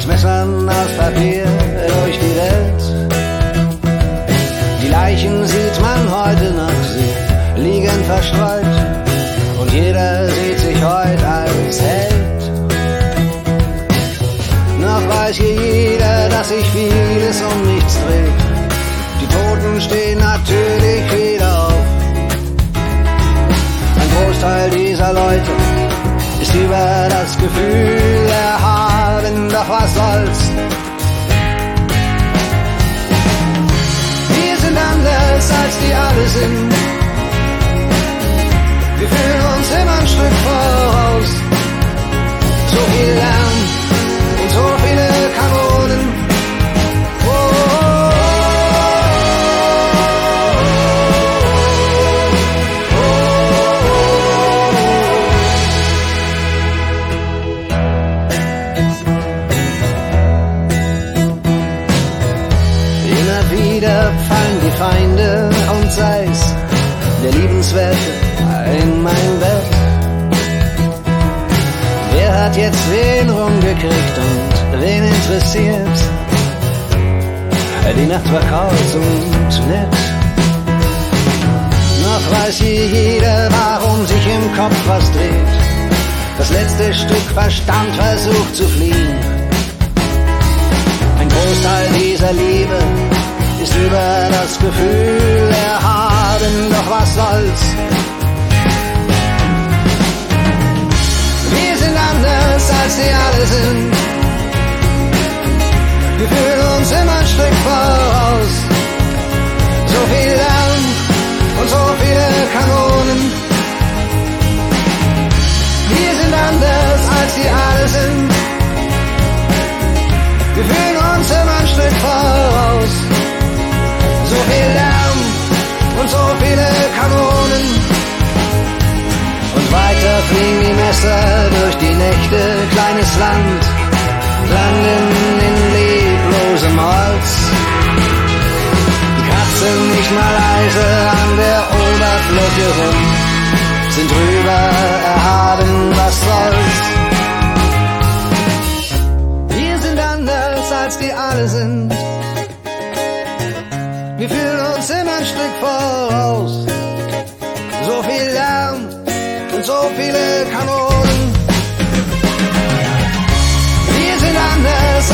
Messern aus Papier durch die Welt. Die Leichen sieht man heute noch, sie liegen verstreut und jeder sieht sich heute als Held. Noch weiß hier jeder, dass sich vieles um nichts dreht. Die Toten stehen natürlich wieder auf. Ein Großteil dieser Leute ist über das Gefühl erhaben, doch was soll's. Wir sind anders als die alle sind. Wir fühlen uns immer ein Stück voraus. So viel Lärm und so viele Kanonen. Wieder fallen die Feinde und sei's der Liebenswerte in mein Bett. Wer hat jetzt wen rumgekriegt und wen interessiert? Die Nacht war kurz und nett. Noch weiß hier jeder, warum sich im Kopf was dreht. Das letzte Stück Verstand versucht zu fliehen. Ein Großteil dieser Liebe ist über das Gefühl erhaben, doch was soll's. Wir sind anders als sie alle sind. Wir fühlen uns immer ein Stück voraus. So viel Lärm und so viele Kanonen. Wir sind anders als sie alle sind. Wir fühlen uns immer ein Stück voraus. So viel Lärm und so viele Kanonen. Und weiter fliegen die Messer durch die Nächte, kleines Land, landen in leblosem Holz. Kratzen nicht mal leise an der Oberfläche rum, sind drüber erhaben, was soll's. Wir sind anders als die alle sind. Wir fühlen uns immer ein Stück voraus. So viel Lärm und so viele Kanonen. Wir sind anders